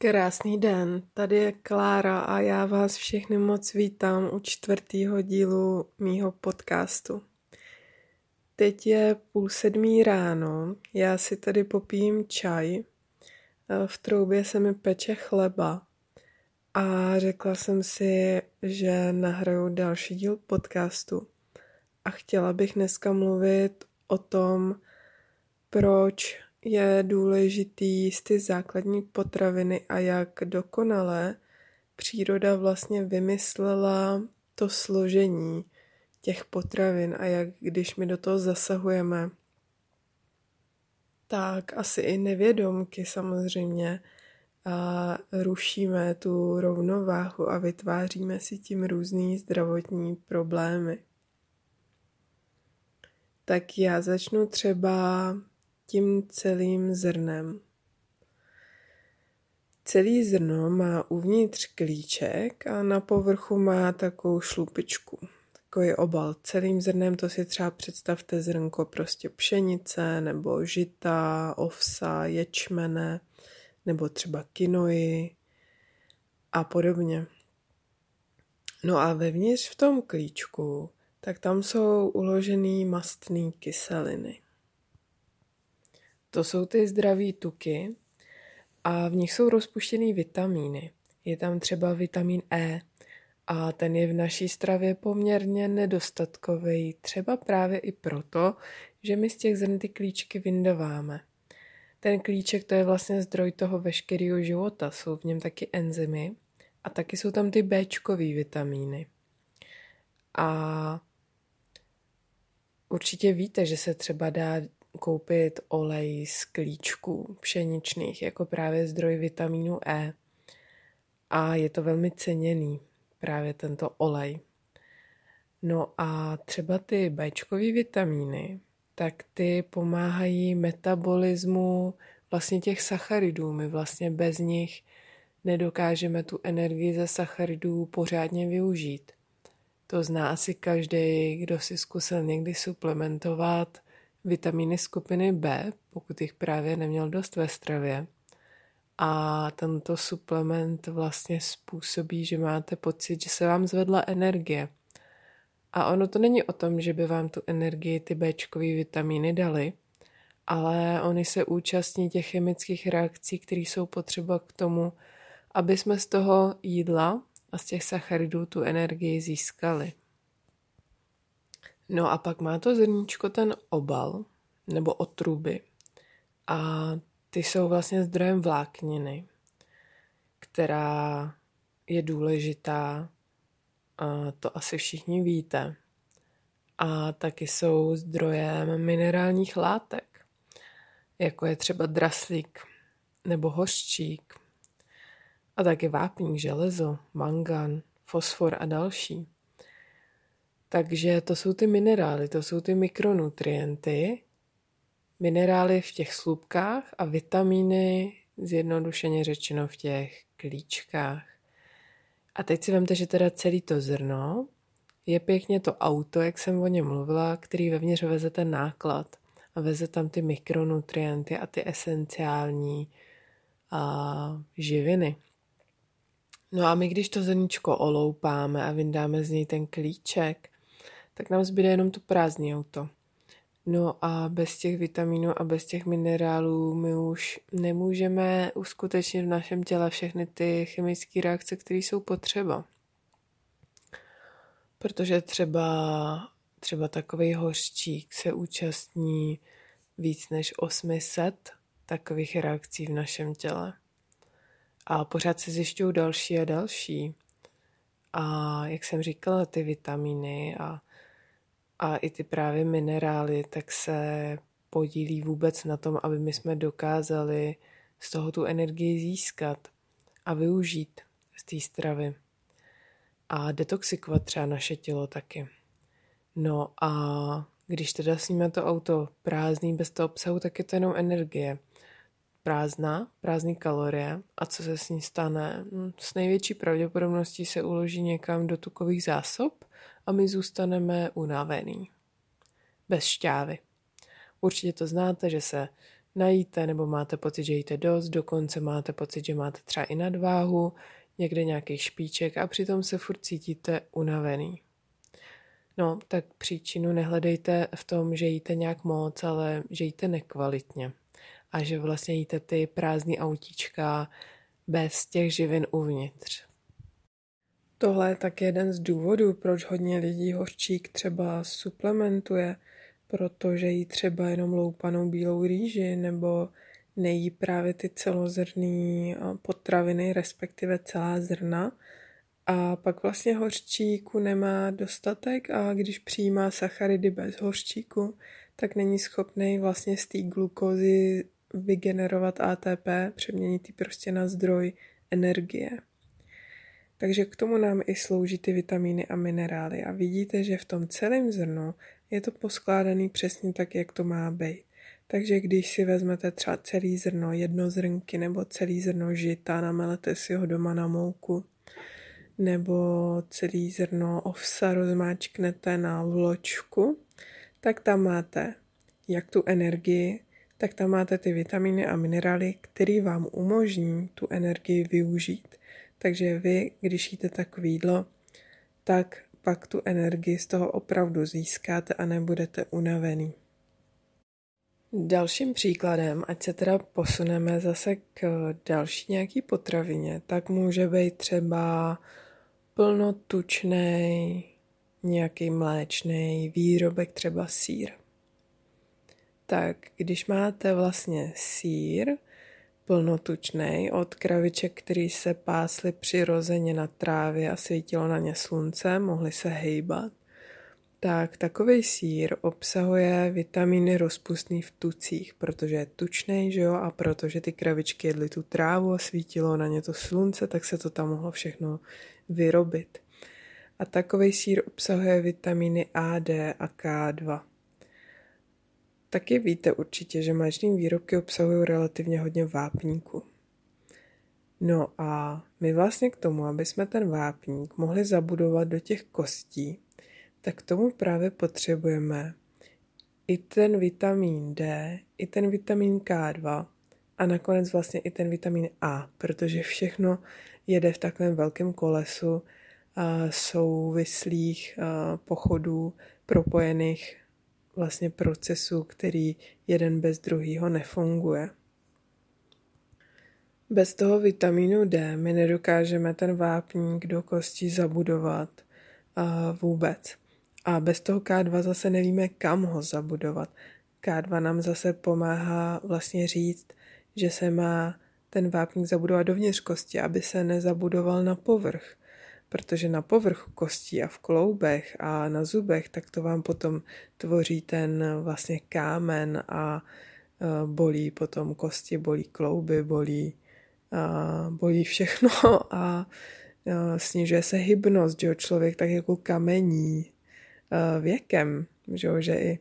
Krásný den, tady je Klára a já vás všechny moc vítám u 4. dílu mýho podcastu. Teď je 6:30 ráno, já si tady popijím čaj, v troubě se mi peče chleba a řekla jsem si, že nahraju další díl podcastu a chtěla bych dneska mluvit o tom, proč je důležitý jíst ty základní potraviny a jak dokonale příroda vlastně vymyslela to složení těch potravin a jak když my do toho zasahujeme, tak asi i nevědomky samozřejmě a rušíme tu rovnováhu a vytváříme si tím různý zdravotní problémy. Tak já začnu třeba tím celým zrnem. Celý zrno má uvnitř klíček a na povrchu má takovou šlupičku, takový obal. Celým zrnem to si třeba představte zrnko prostě pšenice nebo žita, ovsa, ječmene nebo třeba kinoji a podobně. No a vevnitř v tom klíčku, tak tam jsou uložený mastné kyseliny. To jsou ty zdraví tuky a v nich jsou rozpuštěný vitamíny. Je tam třeba vitamin E a ten je v naší stravě poměrně nedostatkový, třeba právě i proto, že my z těch zrn ty klíčky vyndaváme. Ten klíček to je vlastně zdroj toho veškerého života, jsou v něm taky enzymy a taky jsou tam ty Bčkový vitamíny. A určitě víte, že se třeba dá koupit olej z klíčků pšeničných jako právě zdroj vitamínu E. A je to velmi ceněný, právě tento olej. No a třeba ty Bčkový vitamíny, tak ty pomáhají metabolismu vlastně těch sacharidů. My vlastně bez nich nedokážeme tu energii ze sacharidů pořádně využít. To zná asi každý, kdo si zkusil někdy suplementovat vitamíny skupiny B, pokud jich právě neměl dost ve stravě. A tento suplement vlastně způsobí, že máte pocit, že se vám zvedla energie. A ono to není o tom, že by vám tu energii ty Bčkový vitamíny daly, ale oni se účastní těch chemických reakcí, které jsou potřeba k tomu, aby jsme z toho jídla a z těch sacharidů tu energii získali. No a pak má to zrníčko ten obal nebo otruby a ty jsou vlastně zdrojem vlákniny, která je důležitá, a to asi všichni víte. A taky jsou zdrojem minerálních látek, jako je třeba draslík nebo hořčík a taky vápník, železo, mangan, fosfor a další. Takže to jsou ty minerály, to jsou ty mikronutrienty, minerály v těch slupkách a vitamíny, zjednodušeně řečeno, v těch klíčkách. A teď si vemte, že teda celý to zrno je pěkně to auto, jak jsem o něm mluvila, který vevnitř veze ten náklad a veze tam ty mikronutrienty a ty esenciální živiny. No a my, když to zrníčko oloupáme a vyndáme z něj ten klíček, tak nám zbyde jenom to prázdné auto. No a bez těch vitamínů a bez těch minerálů my už nemůžeme uskutečnit v našem těle všechny ty chemické reakce, které jsou potřeba. Protože třeba takový hořčík se účastní víc než 800 takových reakcí v našem těle. A pořád se zjišťují další a další. A jak jsem říkala, ty vitamíny a i ty právě minerály, tak se podílí vůbec na tom, aby my jsme dokázali z toho tu energii získat a využít z té stravy. A detoxikovat třeba naše tělo taky. No a když teda sníme to auto prázdný, bez toho obsahu, tak je to jenom energie. Prázdný kalorie. A co se s ní stane? S největší pravděpodobností se uloží někam do tukových zásob a my zůstaneme unavený. Bez šťávy. Určitě to znáte, že se najíte, nebo máte pocit, že jíte dost, dokonce máte pocit, že máte třeba i nadváhu, někde nějaký špiček a přitom se furt cítíte unavený. No, tak příčinu nehledejte v tom, že jíte nějak moc, ale že jíte nekvalitně. A že vlastně jíte ty prázdný autíčka bez těch živin uvnitř. Tohle je tak jeden z důvodů, proč hodně lidí hořčík třeba suplementuje, protože jí třeba jenom loupanou bílou rýži nebo nejí právě ty celozrnný potraviny, respektive celá zrna. A pak vlastně hořčíku nemá dostatek a když přijímá sacharidy bez hořčíku, tak není schopný vlastně z té glukózy vygenerovat ATP, přeměnit ji prostě na zdroj energie. Takže k tomu nám i slouží ty vitamíny a minerály. A vidíte, že v tom celém zrnu je to poskládaný přesně tak, jak to má být. Takže když si vezmete třeba celý zrno jednozrnky nebo celý zrno žita, namelete si ho doma na mouku, nebo celý zrno ovsa rozmáčknete na vločku, tak tam máte jak tu energii, tak tam máte ty vitamíny a minerály, které vám umožní tu energii využít. Takže vy, když jíte takové jídlo, tak pak tu energii z toho opravdu získáte a nebudete unavený. Dalším příkladem, ať se teda posuneme zase k další nějaký potravině, tak může být třeba plnotučný, nějaký mléčný výrobek, třeba sýr. Tak když máte vlastně sýr plnotučný od kraviček, který se pásly přirozeně na trávě a svítilo na ně slunce, mohli se hejbat, tak takovej sýr obsahuje vitamíny rozpustný v tucích, protože je tučný, že jo, a protože ty kravičky jedly tu trávu a svítilo na ně to slunce, tak se to tam mohlo všechno vyrobit. A takovej sýr obsahuje vitamíny A, D a K2. Taky víte určitě, že mléčné výrobky obsahují relativně hodně vápníku. No a my vlastně k tomu, aby jsme ten vápník mohli zabudovat do těch kostí, tak k tomu právě potřebujeme i ten vitamin D, i ten vitamin K2 a nakonec vlastně i ten vitamin A, protože všechno jede v takovém velkém kolesu souvislých pochodů, propojených vlastně procesů, který jeden bez druhýho nefunguje. Bez toho vitamínu D my nedokážeme ten vápník do kostí zabudovat vůbec. A bez toho K2 zase nevíme, kam ho zabudovat. K2 nám zase pomáhá vlastně říct, že se má ten vápník zabudovat dovnitř kosti, aby se nezabudoval na povrch. Protože na povrchu kostí a v kloubech a na zubech, tak to vám potom tvoří ten vlastně kámen a bolí potom kosti, bolí klouby, bolí všechno a snižuje se hybnost, že jo, člověk tak jako kamení věkem, že i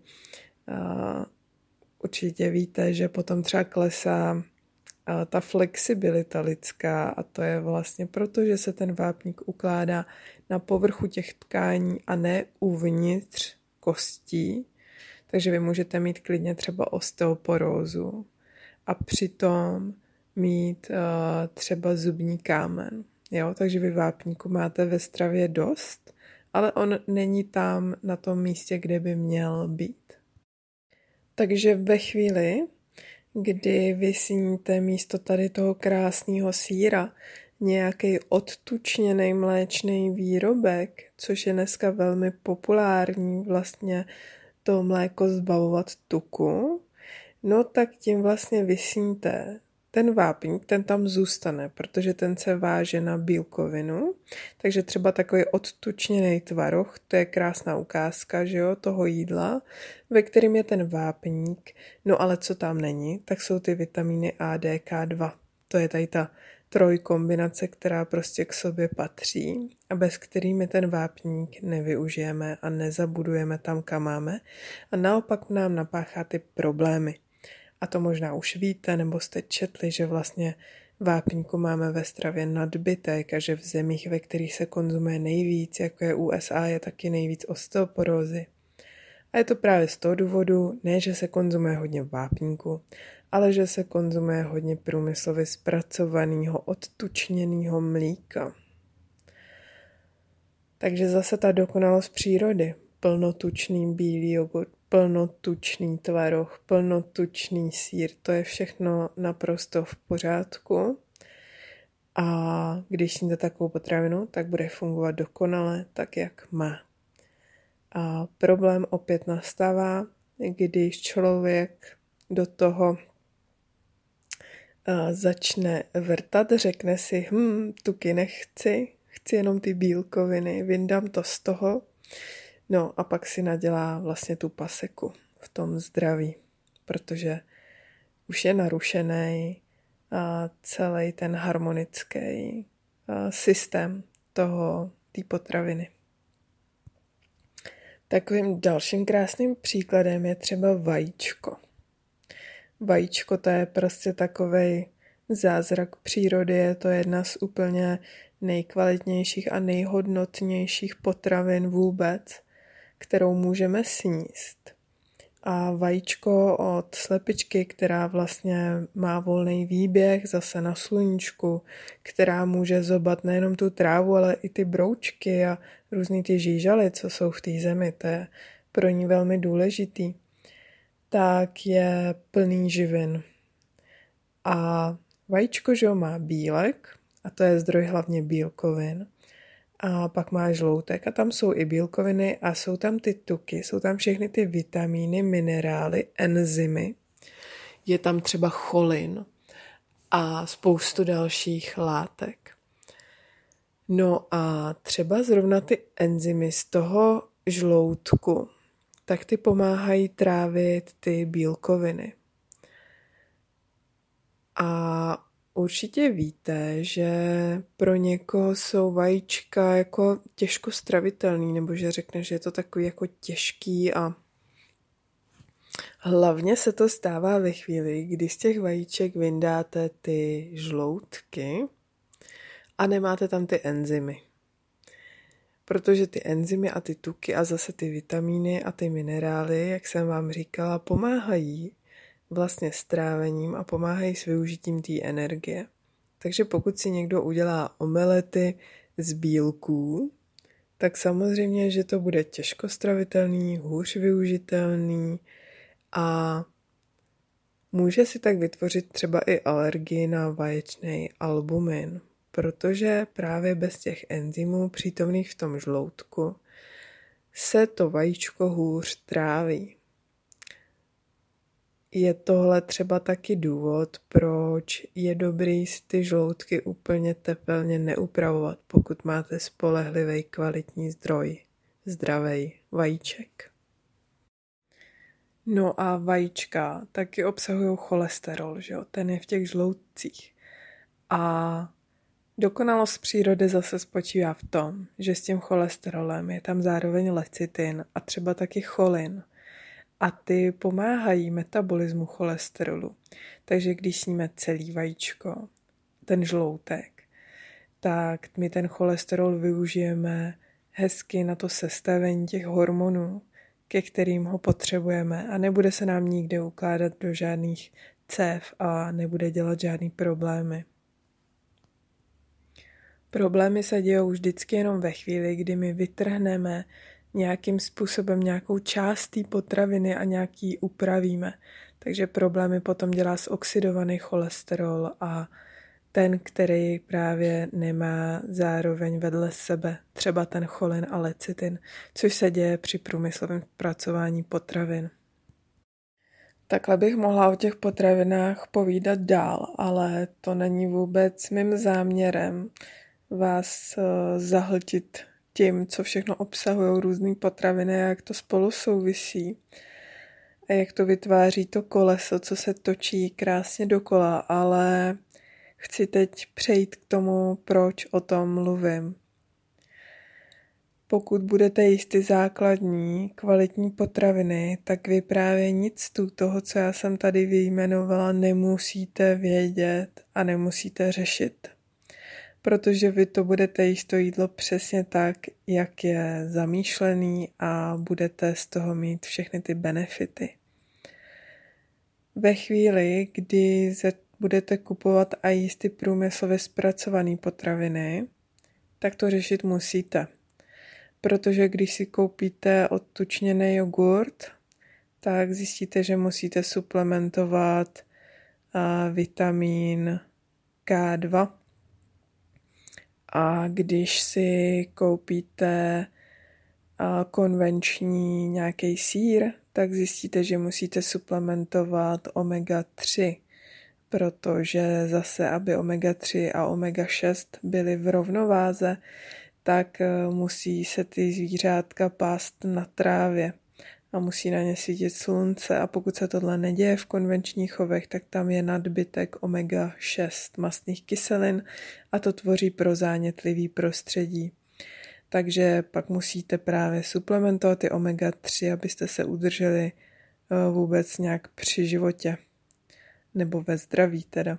určitě víte, že potom třeba klesá ta flexibilita lidská a to je vlastně proto, že se ten vápník ukládá na povrchu těch tkání a ne uvnitř kostí, takže vy můžete mít klidně třeba osteoporózu a přitom mít třeba zubní kámen. Jo? Takže vy vápníku máte ve stravě dost, ale on není tam na tom místě, kde by měl být. Takže ve chvíli, kdy vy sníte místo tady toho krásného sýra nějaký odtučněný mléčný výrobek, což je dneska velmi populární vlastně to mléko zbavovat tuku, no tak tím vlastně vysníte ten vápník, ten tam zůstane, protože ten se váže na bílkovinu, takže třeba takový odtučněný tvaroh, to je krásná ukázka, že jo, toho jídla, ve kterém je ten vápník, no ale co tam není, tak jsou ty vitamíny A, D, K2. To je tady ta trojkombinace, která prostě k sobě patří a bez kterými ten vápník nevyužijeme a nezabudujeme tam, kam máme a naopak nám napáchá ty problémy. A to možná už víte, nebo jste četli, že vlastně vápníku máme ve stravě nadbytek a že v zemích, ve kterých se konzumuje nejvíc, jako je USA, je taky nejvíc osteoporózy. A je to právě z toho důvodu, ne, že se konzumuje hodně vápníku, ale že se konzumuje hodně průmyslově zpracovaného, odtučněného mlíka. Takže zase ta dokonalost přírody. Plnotučný bílý jogurt, plnotučný tvaroh, plnotučný sýr, to je všechno naprosto v pořádku. A když sníte takovou potravinu, tak bude fungovat dokonale, tak jak má. A problém opět nastává, když člověk do toho začne vrtat, řekne si, tuky nechci, chci jenom ty bílkoviny, vyndám to z toho, no a pak si nadělá vlastně tu paseku v tom zdraví, protože už je narušený celý ten harmonický systém té potraviny. Takovým dalším krásným příkladem je třeba vajíčko. Vajíčko to je prostě takovej zázrak přírody, je to jedna z úplně nejkvalitnějších a nejhodnotnějších potravin vůbec, kterou můžeme sníst. A vajíčko od slepičky, která vlastně má volný výběh zase na sluníčku, která může zobat nejenom tu trávu, ale i ty broučky a různý ty žížaly, co jsou v té zemi, to je pro ní velmi důležitý, tak je plný živin. A vajíčko, že má bílek, a to je zdroj hlavně bílkovin, a pak má žloutek a tam jsou i bílkoviny a jsou tam ty tuky, jsou tam všechny ty vitamíny, minerály, enzymy. Je tam třeba cholin a spoustu dalších látek. No a třeba zrovna ty enzymy z toho žloutku, tak ty pomáhají trávit ty bílkoviny. A určitě víte, že pro někoho jsou vajíčka jako těžko stravitelný, nebo že řekne, že je to takový jako těžký a hlavně se to stává ve chvíli, kdy z těch vajíček vyndáte ty žloutky a nemáte tam ty enzymy. Protože ty enzymy a ty tuky a zase ty vitamíny a ty minerály, jak jsem vám říkala, pomáhají vlastně s trávením a pomáhají s využitím té energie. Takže pokud si někdo udělá omelety z bílků, tak samozřejmě, že to bude těžko stravitelný, hůř využitelný a může si tak vytvořit třeba i alergii na vaječný albumin, protože právě bez těch enzymů přítomných v tom žloutku se to vajíčko hůř tráví. Je tohle třeba taky důvod, proč je dobrý si ty žloutky úplně tepelně neupravovat, pokud máte spolehlivý kvalitní zdroj, zdravý vajíček. No a vajíčka taky obsahují cholesterol, že jo? Ten je v těch žloutcích. A dokonalost přírody zase spočívá v tom, že s tím cholesterolem je tam zároveň lecitin a třeba taky cholin. A ty pomáhají metabolismu cholesterolu. Takže když sníme celý vajíčko, ten žloutek, tak my ten cholesterol využijeme hezky na to sestavení těch hormonů, ke kterým ho potřebujeme a nebude se nám nikde ukládat do žádných cév a nebude dělat žádný problémy. Problémy se dějou vždycky jenom ve chvíli, kdy my vytrhneme nějakým způsobem nějakou část té potraviny a nějaký upravíme. Takže problémy potom dělá zoxidovaný cholesterol a ten, který právě nemá zároveň vedle sebe třeba ten cholin a lecitin, což se děje při průmyslovém zpracování potravin. Takhle bych mohla o těch potravinách povídat dál, ale to není vůbec mým záměrem vás zahltit tím, co všechno obsahují různý potraviny a jak to spolu souvisí a jak to vytváří to koleso, co se točí krásně dokola, ale chci teď přejít k tomu, proč o tom mluvím. Pokud budete jíst ty základní, kvalitní potraviny, tak vy právě nic z toho, co já jsem tady vyjmenovala, nemusíte vědět a nemusíte řešit. Protože vy to budete jíst to jídlo přesně tak, jak je zamýšlený a budete z toho mít všechny ty benefity. Ve chvíli, kdy budete kupovat a jíst ty průmyslově zpracované potraviny, tak to řešit musíte. Protože když si koupíte odtučněný jogurt, tak zjistíte, že musíte suplementovat vitamin K2. A když si koupíte konvenční nějaký sýr, tak zjistíte, že musíte suplementovat omega-3, protože zase, aby omega-3 a omega-6 byly v rovnováze, tak musí se ty zvířátka pást na trávě a musí na ně svítit slunce, a pokud se tohle neděje v konvenčních chovech, tak tam je nadbytek omega-6 mastných kyselin a to tvoří prozánětlivý prostředí. Takže pak musíte právě suplementovat ty omega-3, abyste se udrželi vůbec nějak při životě. Nebo ve zdraví teda.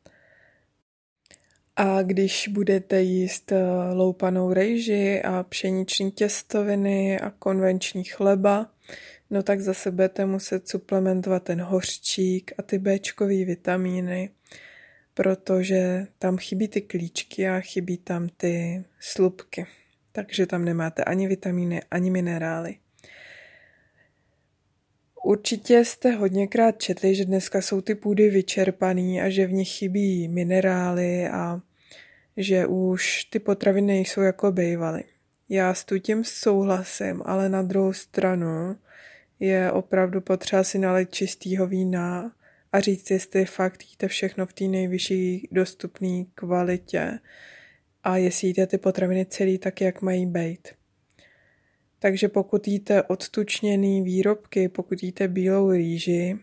A když budete jíst loupanou rejži a pšeniční těstoviny a konvenční chleba, no tak zase budete muset suplementovat ten hořčík a ty Bčkový vitamíny, protože tam chybí ty klíčky a chybí tam ty slupky. Takže tam nemáte ani vitamíny, ani minerály. Určitě jste hodněkrát četli, že dneska jsou ty půdy vyčerpaný a že v nich chybí minerály a že už ty potraviny nejsou jako bývaly. Já s tím souhlasím, ale na druhou stranu je opravdu potřeba si nalít čistýho vína a říct, jestli fakt jíte všechno v té nejvyšší dostupné kvalitě a jestli jíte ty potraviny celý tak, jak mají být. Takže pokud jíte odtučněný výrobky, pokud jíte bílou rýži,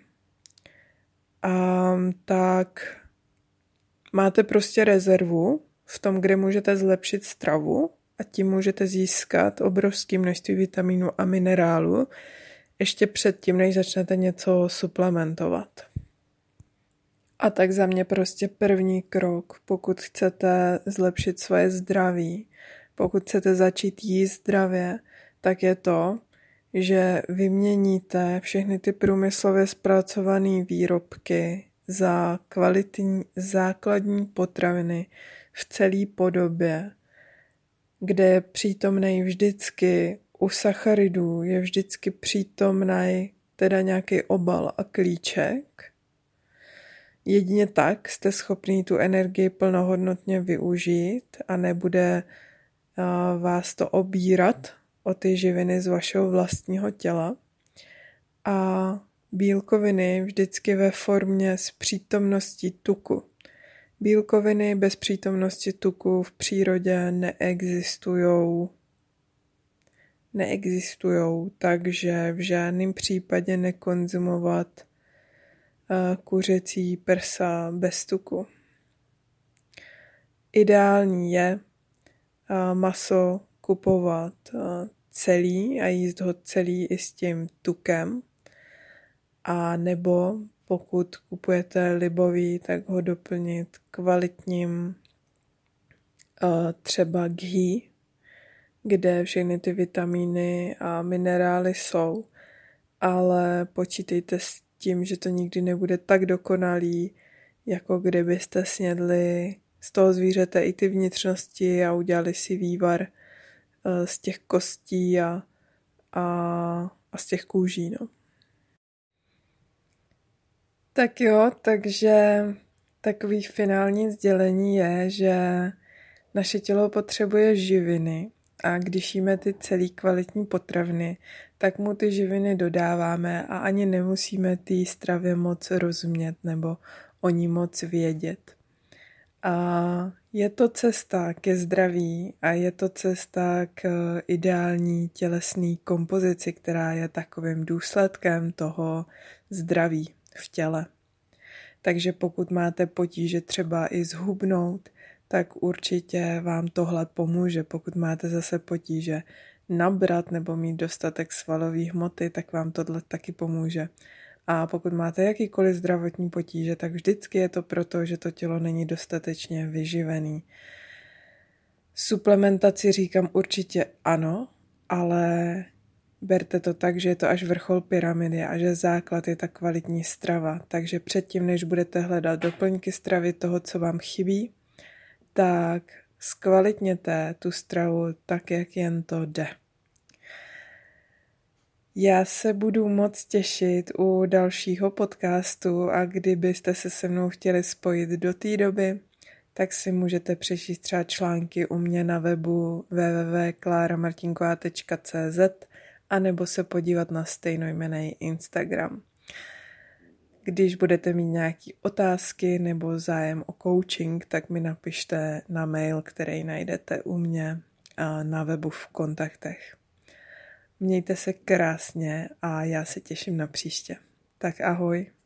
tak máte prostě rezervu v tom, kde můžete zlepšit stravu a tím můžete získat obrovské množství vitamínů a minerálů ještě předtím, než začnete něco suplementovat. A tak za mě prostě první krok, pokud chcete zlepšit svoje zdraví, pokud chcete začít jíst zdravě, tak je to, že vyměníte všechny ty průmyslově zpracované výrobky za kvalitní základní potraviny v celé podobě, kde je přítomnej vždycky u sacharidů, je vždycky přítomnej teda nějaký obal a klíček. Jedině tak jste schopní tu energii plnohodnotně využít a nebude vás to obírat o ty živiny z vašeho vlastního těla. A bílkoviny vždycky ve formě s přítomností tuku. Bílkoviny bez přítomnosti tuku v přírodě neexistujou, takže v žádném případě nekonzumovat kuřecí prsa bez tuku. Ideální je maso kupovat celý a jíst ho celý i s tím tukem. A nebo pokud kupujete libový, tak ho doplnit kvalitním třeba ghee, kde všechny ty vitamíny a minerály jsou, ale počítejte s tím, že to nikdy nebude tak dokonalý, jako kdybyste snědli z toho zvířete i ty vnitřnosti a udělali si vývar z těch kostí a z těch kůží. No. Tak jo, takže takový finální sdělení je, že naše tělo potřebuje živiny a když jíme ty celý kvalitní potraviny, tak mu ty živiny dodáváme a ani nemusíme té stravě moc rozumět nebo o ní moc vědět. A je to cesta ke zdraví a je to cesta k ideální tělesné kompozici, která je takovým důsledkem toho zdraví v těle. Takže pokud máte potíže třeba i zhubnout, tak určitě vám tohle pomůže. Pokud máte zase potíže nabrat nebo mít dostatek svalové hmoty, tak vám tohle taky pomůže. A pokud máte jakýkoliv zdravotní potíže, tak vždycky je to proto, že to tělo není dostatečně vyživený. Suplementaci říkám určitě ano, ale berte to tak, že je to až vrchol pyramidy a že základ je ta kvalitní strava. Takže předtím, než budete hledat doplňky stravy toho, co vám chybí, tak zkvalitněte tu stravu tak, jak jen to jde. Já se budu moc těšit u dalšího podcastu a kdybyste se se mnou chtěli spojit do té doby, tak si můžete přečíst třeba články u mě na webu www.klaramartinková.cz a nebo se podívat na stejnojmenný Instagram. Když budete mít nějaké otázky nebo zájem o coaching, tak mi napište na mail, který najdete u mě na webu v kontaktech. Mějte se krásně a já se těším na příště. Tak ahoj.